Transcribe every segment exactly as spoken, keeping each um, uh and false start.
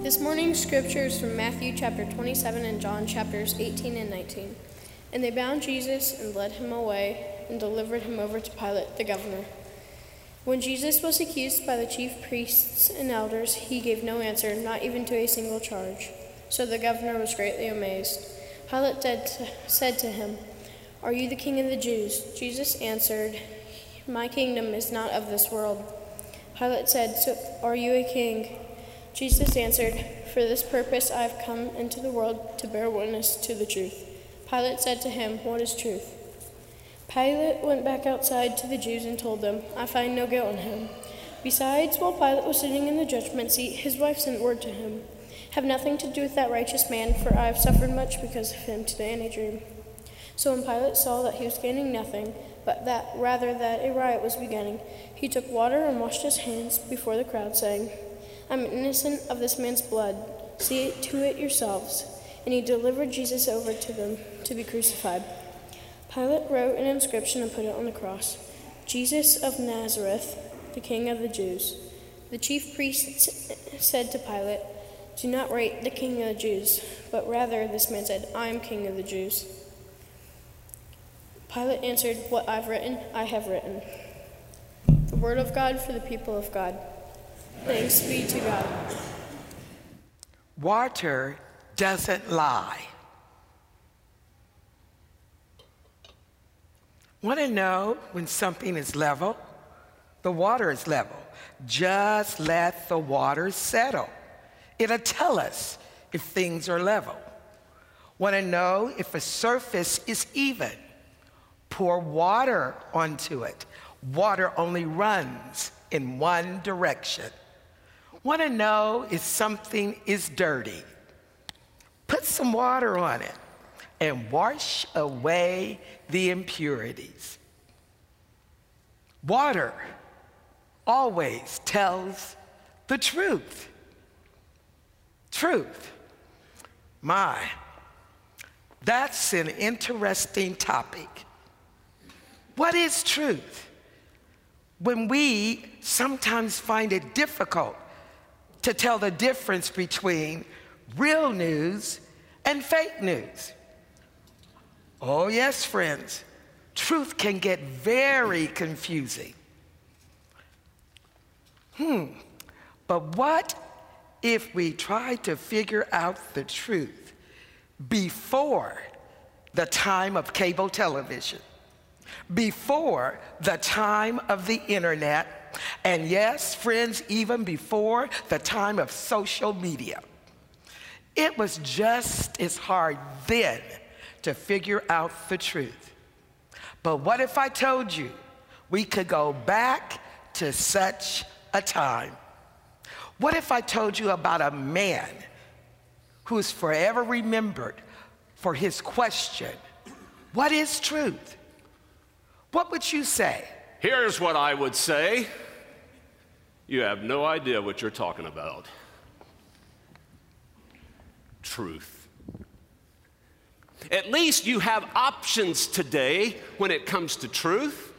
This morning's scripture is from Matthew chapter twenty-seven and John chapters eighteen and nineteen. And they bound Jesus and led him away and delivered him over to Pilate the governor. When Jesus was accused by the chief priests and elders, he gave no answer, not even to a single charge. So the governor was greatly amazed. Pilate said to him, "Are you the king of the Jews?" Jesus answered, "My kingdom is not of this world." Pilate said, "So are you a king?" Jesus answered, "For this purpose I have come into the world, to bear witness to the truth." Pilate said to him, "What is truth?" Pilate went back outside to the Jews and told them, "I find no guilt in him." Besides, while Pilate was sitting in the judgment seat, his wife sent word to him, "Have nothing to do with that righteous man, for I have suffered much because of him today in a dream." So when Pilate saw that he was gaining nothing, but that rather that a riot was beginning, he took water and washed his hands before the crowd, saying, "I'm innocent of this man's blood. See to it yourselves." And he delivered Jesus over to them to be crucified. Pilate wrote an inscription and put it on the cross, "Jesus of Nazareth, the King of the Jews." The chief priests said to Pilate, "Do not write the King of the Jews," but rather this man said, "I am King of the Jews." Pilate answered, "What I've written, I have written." The word of God for the people of God. Thanks be to God. Water doesn't lie. Want to know when something is level? The water is level. Just let the water settle. It'll tell us if things are level. Want to know if a surface is even? Pour water onto it. Water only runs in one direction. Want to know if something is dirty? Put some water on it and wash away the impurities. Water always tells the truth. Truth. My, that's an interesting topic. What is truth? When we sometimes find it difficult to tell the difference between real news and fake news. Oh yes, friends, truth can get very confusing. Hmm, but what if we try to figure out the truth before the time of cable television, before the time of the internet, and yes, friends, even before the time of social media? It was just as hard then to figure out the truth. But what if I told you we could go back to such a time? What if I told you about a man who is forever remembered for his question, "What is truth?" What would you say? Here's what I would say. You have no idea what you're talking about. Truth. At least you have options today when it comes to truth.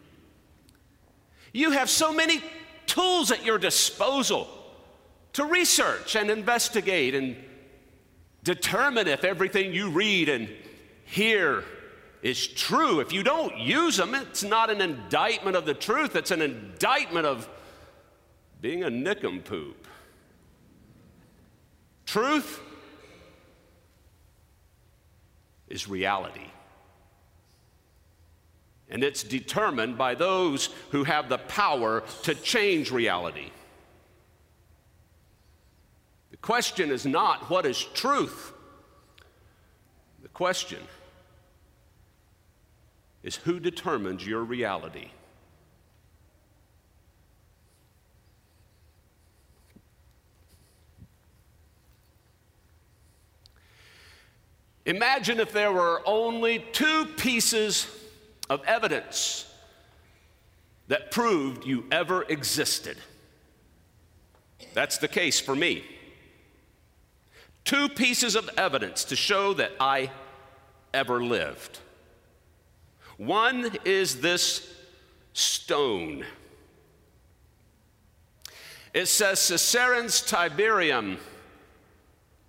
You have so many tools at your disposal to research and investigate and determine if everything you read and hear is true. If you don't use them, it's not an indictment of the truth, it's an indictment of being a nincompoop. Truth is reality. And it's determined by those who have the power to change reality. The question is not what is truth. The question is who determines your reality. Imagine if there were only two pieces of evidence that proved you ever existed. That's the case for me. Two pieces of evidence to show that I ever lived. One is this stone. It says Caesarion Tiberium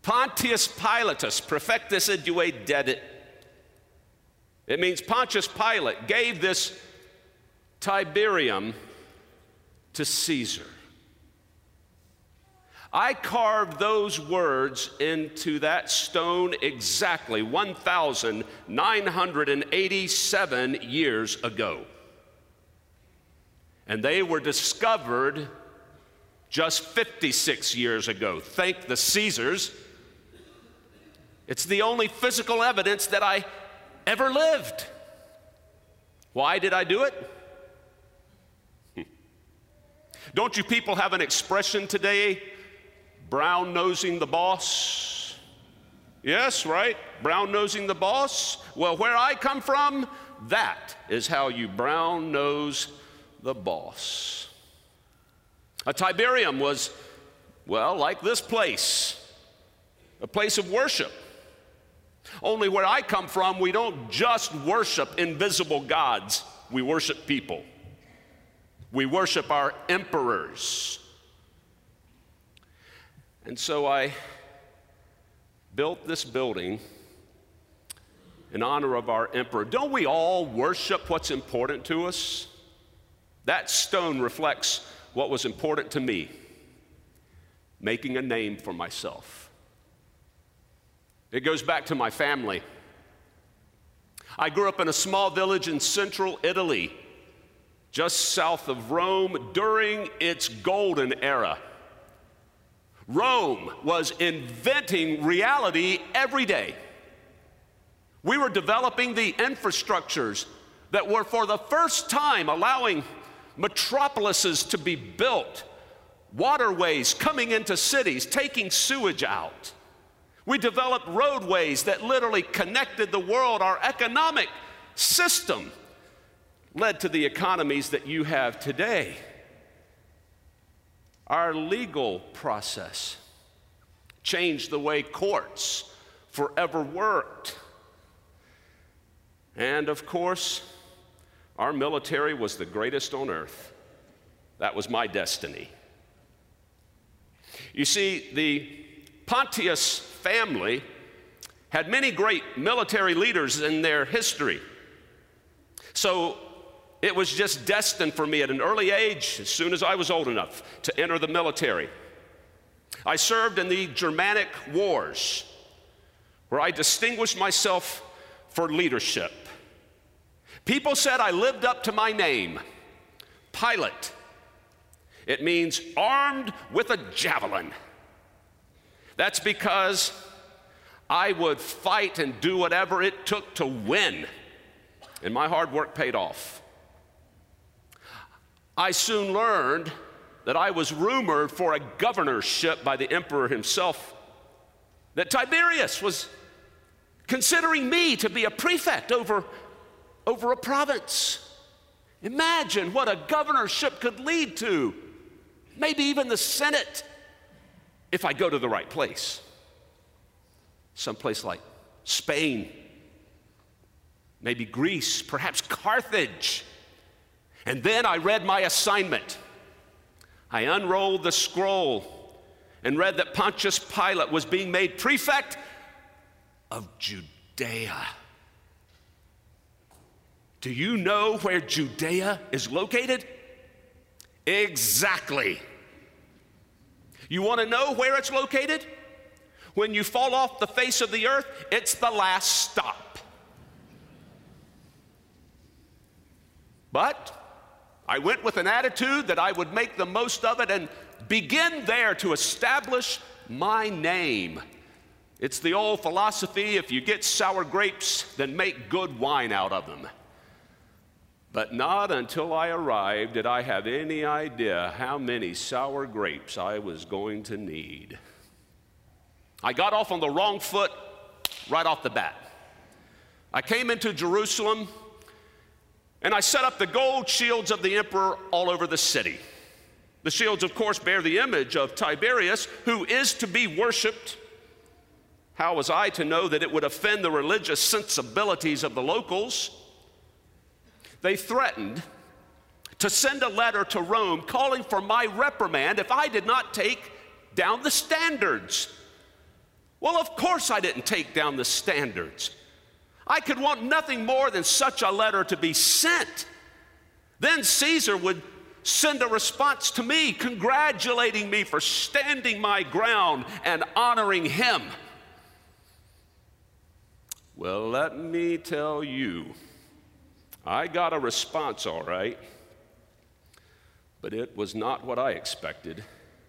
Pontius Pilatus, prefectus idue dedit. It means Pontius Pilate gave this Tiberium to Caesar. I carved those words into that stone exactly one thousand nine hundred eighty-seven years ago. And they were discovered just fifty-six years ago. Thank the Caesars. It's the only physical evidence that I ever lived. Why did I do it? Don't you people have an expression today? Brown-nosing the boss. Yes, right? Brown-nosing the boss. Well, where I come from, that is how you brown-nose the boss. A Tiberium was, well, like this place, a place of worship. Only where I come from, we don't just worship invisible gods. We worship people. We worship our emperors. And so I built this building in honor of our emperor. Don't we all worship what's important to us? That stone reflects what was important to me, making a name for myself. It goes back to my family. I grew up in a small village in central Italy, just south of Rome, during its golden era. Rome was inventing reality every day. We were developing the infrastructures that were for the first time allowing metropolises to be built, waterways coming into cities, taking sewage out. We developed roadways that literally connected the world. Our economic system led to the economies that you have today. Our legal process changed the way courts forever worked. And of course, our military was the greatest on earth. That was my destiny. You see, the Pontius family had many great military leaders in their history. So it was just destined for me at an early age, as soon as I was old enough, to enter the military. I served in the Germanic Wars, where I distinguished myself for leadership. People said I lived up to my name, Pilate. It means armed with a javelin. That's because I would fight and do whatever it took to win, and my hard work paid off. I soon learned that I was rumored for a governorship by the emperor himself, that Tiberius was considering me to be a prefect over, over a province. Imagine what a governorship could lead to, maybe even the Senate, if I go to the right place. Someplace like Spain, maybe Greece, perhaps Carthage. And then I read my assignment. I unrolled the scroll and read that Pontius Pilate was being made prefect of Judea. Do you know where Judea is located? Exactly. You want to know where it's located? When you fall off the face of the earth, it's the last stop. But I went with an attitude that I would make the most of it and begin there to establish my name. It's the old philosophy, if you get sour grapes, then make good wine out of them. But not until I arrived did I have any idea how many sour grapes I was going to need. I got off on the wrong foot right off the bat. I came into Jerusalem and I set up the gold shields of the emperor all over the city. The shields, of course, bear the image of Tiberius, who is to be worshiped. How was I to know that it would offend the religious sensibilities of the locals? They threatened to send a letter to Rome calling for my reprimand if I did not take down the standards. Well, of course I didn't take down the standards. I could want nothing more than such a letter to be sent. Then Caesar would send a response to me, congratulating me for standing my ground and honoring him. Well, let me tell you, I got a response, all right, but it was not what I expected.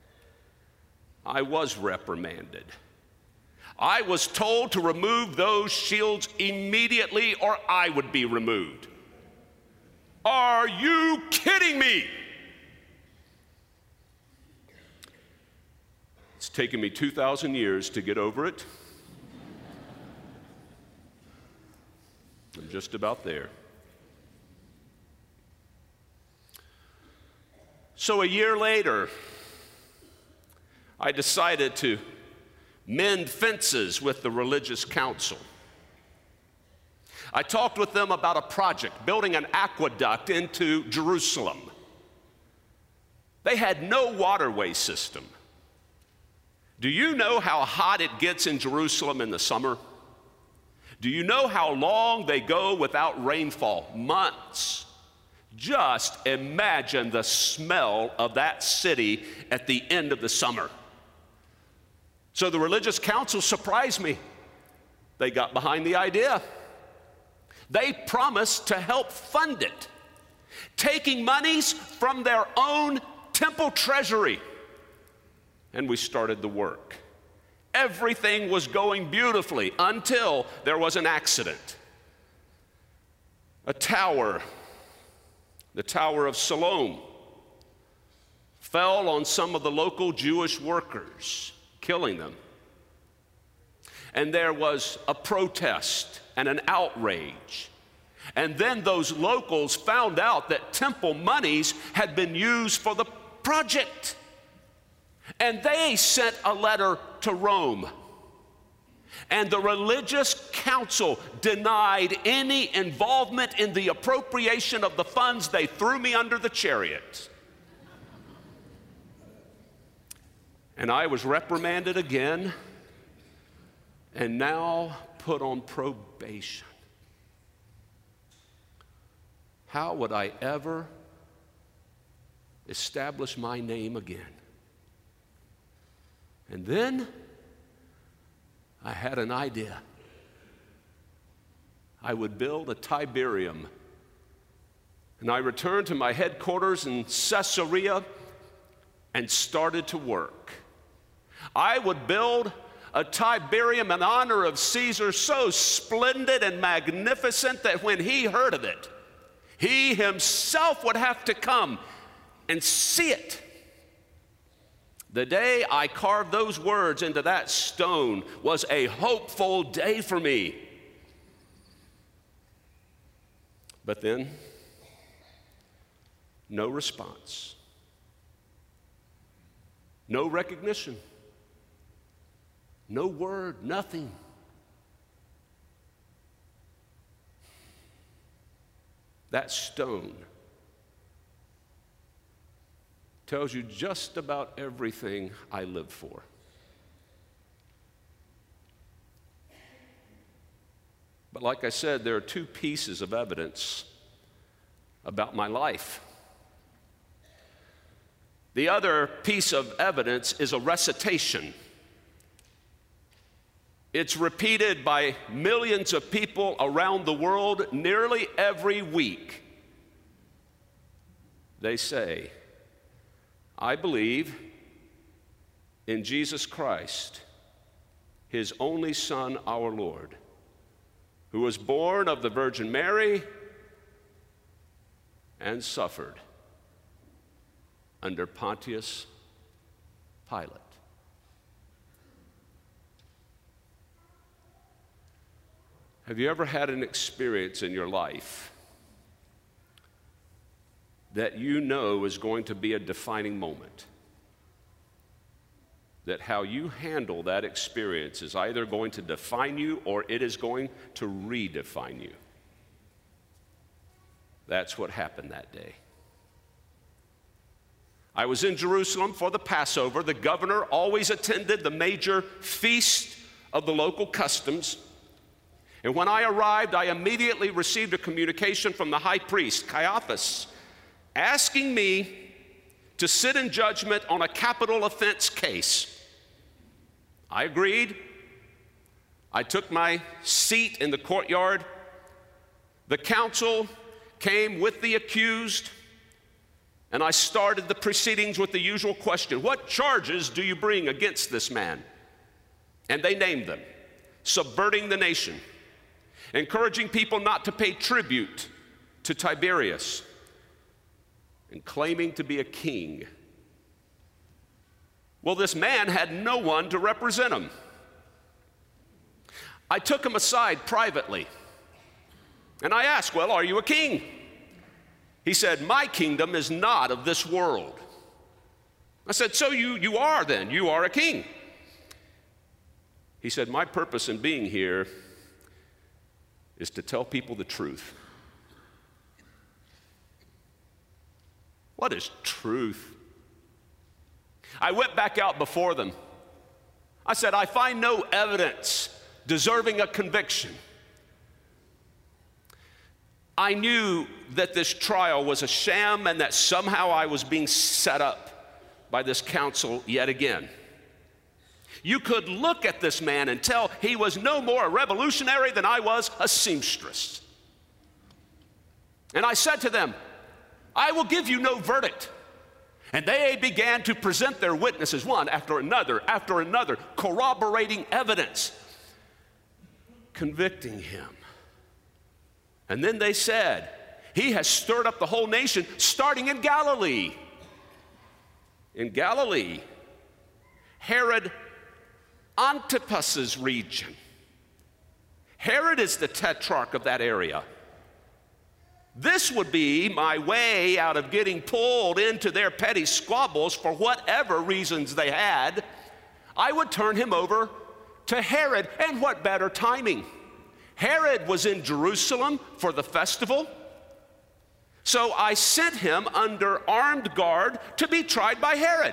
I was reprimanded. I was told to remove those shields immediately or I would be removed. Are you kidding me? It's taken me two thousand years to get over it. I'm just about there. So a year later, I decided to mend fences with the religious council. I talked with them about a project, building an aqueduct into Jerusalem. They had no waterway system. Do you know how hot it gets in Jerusalem in the summer? Do you know how long they go without rainfall? Months. Just imagine the smell of that city at the end of the summer. So the religious council surprised me. They got behind the idea. They promised to help fund it, taking monies from their own temple treasury. And we started the work. Everything was going beautifully until there was an accident. A tower, the Tower of Siloam, fell on some of the local Jewish workers, killing them. And there was a protest and an outrage. And then those locals found out that temple monies had been used for the project. And they sent a letter to Rome. And the religious council denied any involvement in the appropriation of the funds. They threw me under the chariot. And I was reprimanded again, and now put on probation. How would I ever establish my name again? And then I had an idea. I would build a Tiberium. And I returned to my headquarters in Caesarea and started to work. I would build a Tiberium in honor of Caesar so splendid and magnificent that when he heard of it, he himself would have to come and see it. The day I carved those words into that stone was a hopeful day for me. But then, no response, no recognition, no word, nothing. That stone tells you just about everything I live for. But like I said, there are two pieces of evidence about my life. The other piece of evidence is a recitation. It's repeated by millions of people around the world nearly every week. They say, I believe in Jesus Christ, his only Son, our Lord, who was born of the Virgin Mary and suffered under Pontius Pilate. Have you ever had an experience in your life that you know is going to be a defining moment? That how you handle that experience is either going to define you or it is going to redefine you. That's what happened that day. I was in Jerusalem for the Passover. The governor always attended the major feast of the local customs. And when I arrived, I immediately received a communication from the high priest, Caiaphas, asking me to sit in judgment on a capital offense case. I agreed. I took my seat in the courtyard. The counsel came with the accused, and I started the proceedings with the usual question: what charges do you bring against this man? And they named them: subverting the nation, encouraging people not to pay tribute to Tiberius, and claiming to be a king. Well, this man had no one to represent him. I took him aside privately, and I asked, well, are you a king? He said, my kingdom is not of this world. I said, so you, you are then, you are a king. He said, my purpose in being here is to tell people the truth. What is truth? I went back out before them. I said, I find no evidence deserving a conviction. I knew that this trial was a sham and that somehow I was being set up by this council yet again. You could look at this man and tell he was no more a revolutionary than I was a seamstress. And I said to them, I will give you no verdict. And they began to present their witnesses, one after another, after another, corroborating evidence, convicting him. And then they said, he has stirred up the whole nation, starting in Galilee. In Galilee, Herod Antipas's region. Herod is the tetrarch of that area. This would be my way out of getting pulled into their petty squabbles for whatever reasons they had. I would turn him over to Herod, and what better timing? Herod was in Jerusalem for the festival, so I sent him under armed guard to be tried by Herod.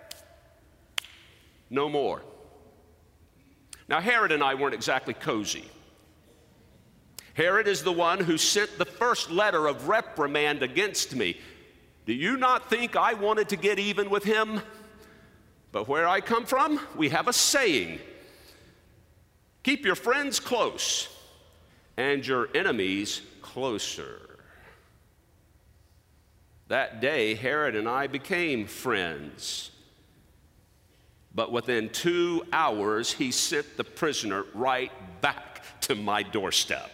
No more. Now, Herod and I weren't exactly cozy. Herod is the one who sent the first letter of reprimand against me. Do you not think I wanted to get even with him? But where I come from, we have a saying: keep your friends close and your enemies closer. That day, Herod and I became friends. But within two hours, he sent the prisoner right back to my doorstep.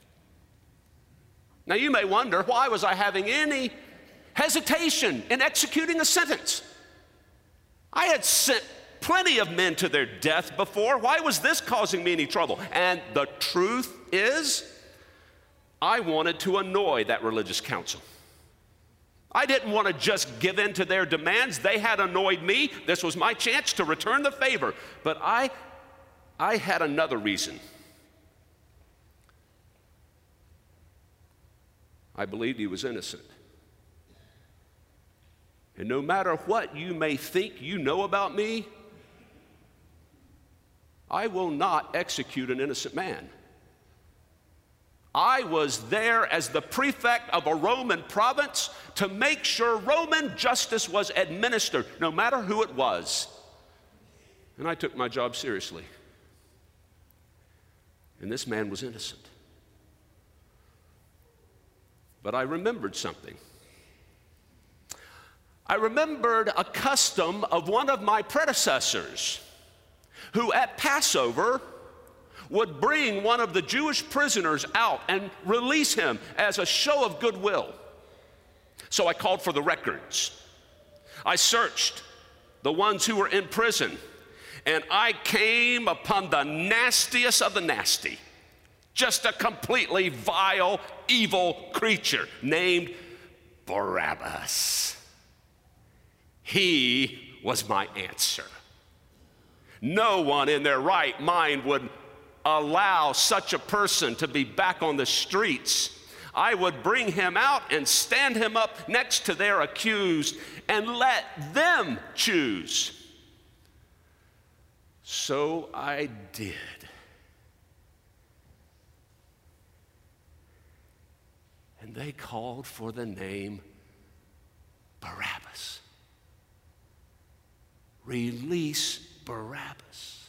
Now, you may wonder, why was I having any hesitation in executing a sentence? I had sent plenty of men to their death before. Why was this causing me any trouble? And the truth is, I wanted to annoy that religious council. I didn't want to just give in to their demands. They had annoyed me. This was my chance to return the favor. But I, I had another reason. I believed he was innocent. And no matter what you may think you know about me, I will not execute an innocent man. I was there as the prefect of a Roman province to make sure Roman justice was administered, no matter who it was. And I took my job seriously. And this man was innocent. But I remembered something. I remembered a custom of one of my predecessors, who at Passover would bring one of the Jewish prisoners out and release him as a show of goodwill. So I called for the records. I searched the ones who were in prison, and I came upon the nastiest of the nasty, just a completely vile, evil creature named Barabbas. He was my answer. No one in their right mind would allow such a person to be back on the streets. I would bring him out and stand him up next to their accused and let them choose. So so I did. And they called for the name Barabbas. Release Barabbas.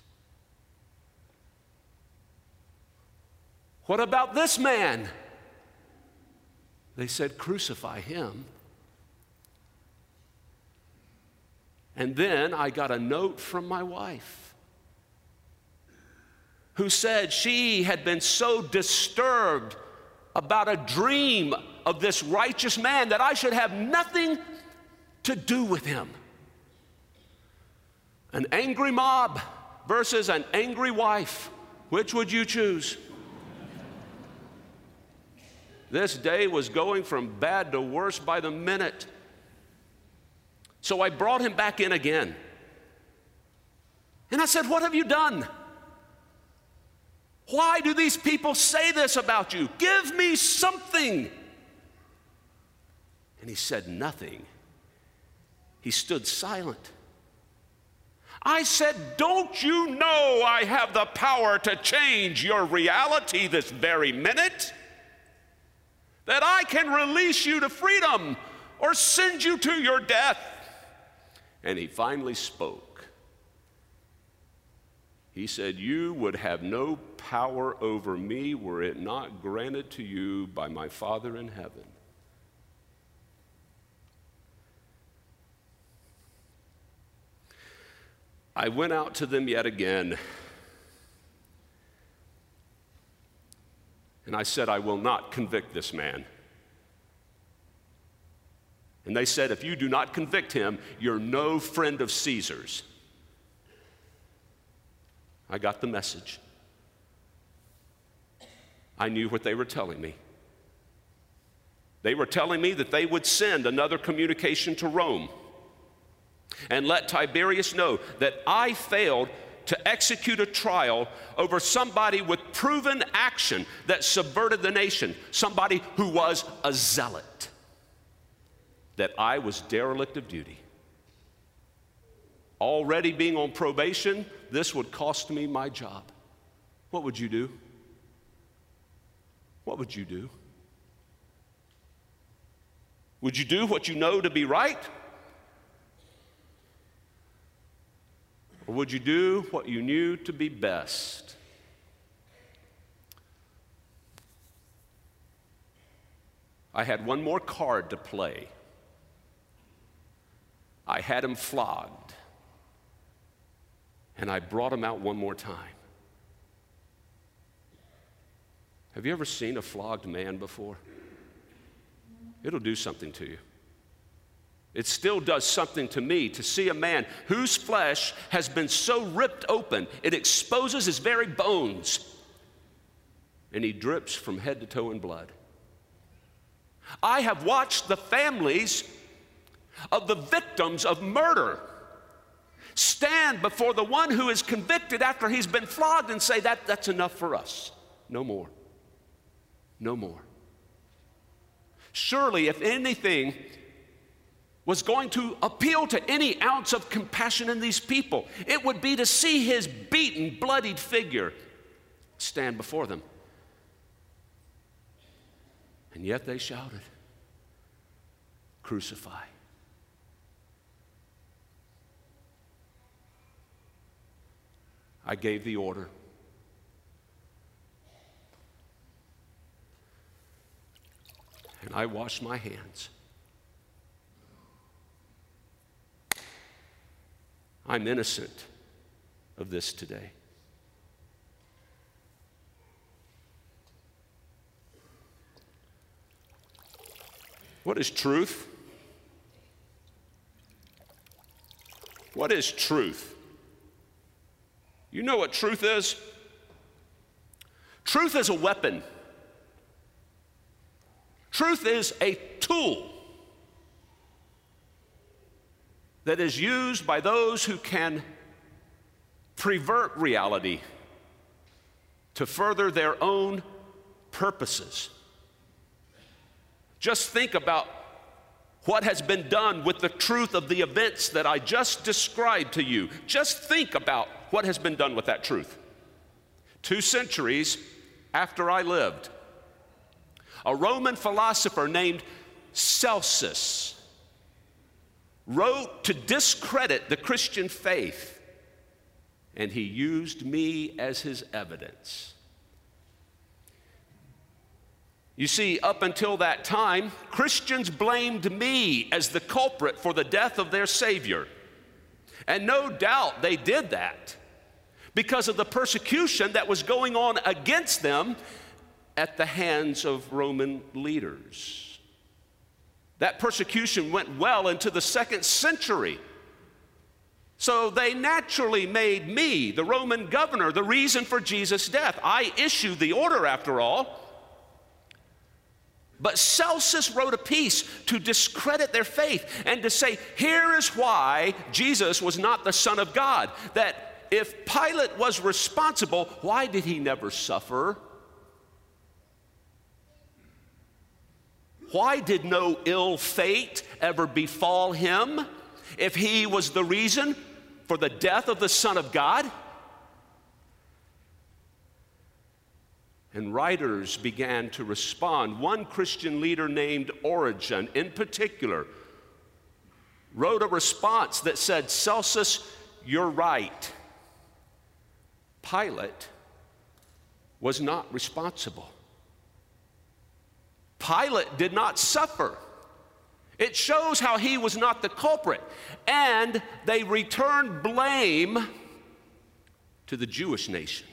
What about this man? They said, crucify him. And then I got a note from my wife who said she had been so disturbed about a dream of this righteous man that I should have nothing to do with him. An angry mob versus an angry wife. Which would you choose? This day was going from bad to worse by the minute. So I brought him back in again. And I said, what have you done? Why do these people say this about you? Give me something. And he said nothing. He stood silent. I said, don't you know I have the power to change your reality this very minute? That I can release you to freedom or send you to your death. And he finally spoke. He said, you would have no power over me were it not granted to you by my Father in heaven. I went out to them yet again, and I said, I will not convict this man. And they said, if you do not convict him, you're no friend of Caesar's. I got the message. I knew what they were telling me. They were telling me that they would send another communication to Rome and let Tiberius know that I failed to execute a trial over somebody with proven action that subverted the nation, somebody who was a zealot, that I was derelict of duty. Already being on probation, this would cost me my job. What would you do? What would you do? Would you do what you know to be right? Or would you do what you knew to be best? I had one more card to play. I had him flogged, and I brought him out one more time. Have you ever seen a flogged man before? It'll do something to you. It still does something to me to see a man whose flesh has been so ripped open, it exposes his very bones, and he drips from head to toe in blood. I have watched the families of the victims of murder stand before the one who is convicted after he's been flogged and say, that, that's enough for us. No more. No more. Surely, if anything was going to appeal to any ounce of compassion in these people, it would be to see his beaten, bloodied figure stand before them. And yet they shouted, crucify. I gave the order. And I washed my hands. I'm innocent of this today. What is truth? What is truth? You know what truth is? Truth is a weapon. Truth is a tool that is used by those who can pervert reality to further their own purposes. Just think about what has been done with the truth of the events that I just described to you. Just think about what has been done with that truth? Two centuries after I lived, a Roman philosopher named Celsus wrote to discredit the Christian faith, and he used me as his evidence. You see, up until that time, Christians blamed me as the culprit for the death of their Savior. And no doubt they did that because of the persecution that was going on against them at the hands of Roman leaders. That persecution went well into the second century. So they naturally made me, the Roman governor, the reason for Jesus' death. I issued the order, after all. But Celsus wrote a piece to discredit their faith and to say, here is why Jesus was not the Son of God. That if Pilate was responsible, why did he never suffer? Why did no ill fate ever befall him if he was the reason for the death of the Son of God? And writers began to respond. One Christian leader named Origen, in particular, wrote a response that said, Celsus, you're right. Pilate was not responsible. Pilate did not suffer. It shows how he was not the culprit. And they returned blame to the Jewish nation.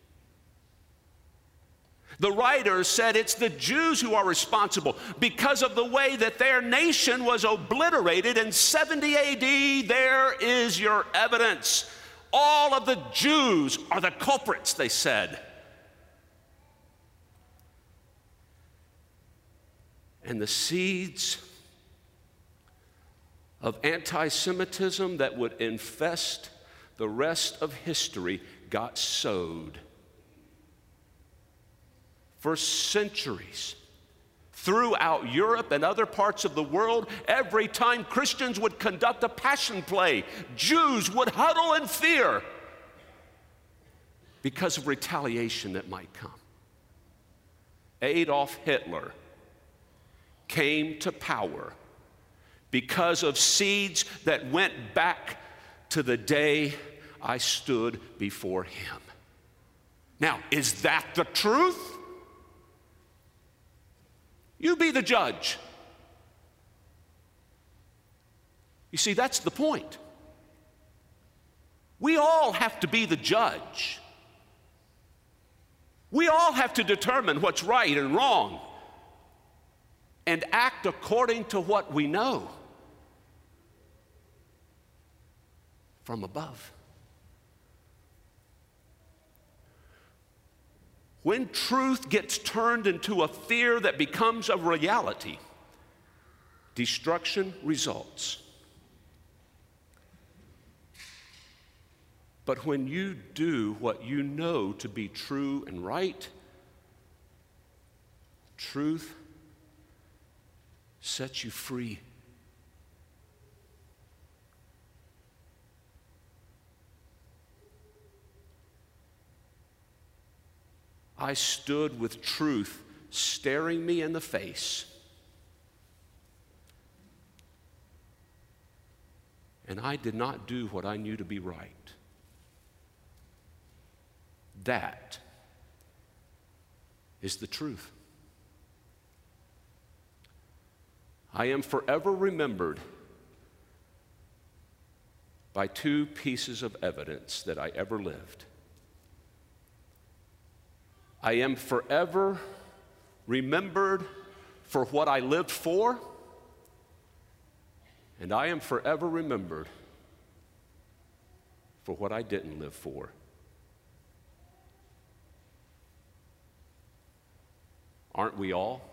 The writers said it's the Jews who are responsible because of the way that their nation was obliterated in seventy A D. There is your evidence. All of the Jews are the culprits, they said. And the seeds of anti-Semitism that would infest the rest of history got sowed. For centuries, throughout Europe and other parts of the world, every time Christians would conduct a passion play, Jews would huddle in fear because of retaliation that might come. Adolf Hitler came to power because of seeds that went back to the day I stood before him. Now, is that the truth? You be the judge. You see, that's the point. We all have to be the judge. We all have to determine what's right and wrong and act according to what we know from above. When truth gets turned into a fear that becomes a reality, destruction results. But when you do what you know to be true and right, truth sets you free. I stood with truth staring me in the face. And I did not do what I knew to be right. That is the truth. I am forever remembered by two pieces of evidence that I ever lived. I am forever remembered for what I lived for, and I am forever remembered for what I didn't live for. Aren't we all?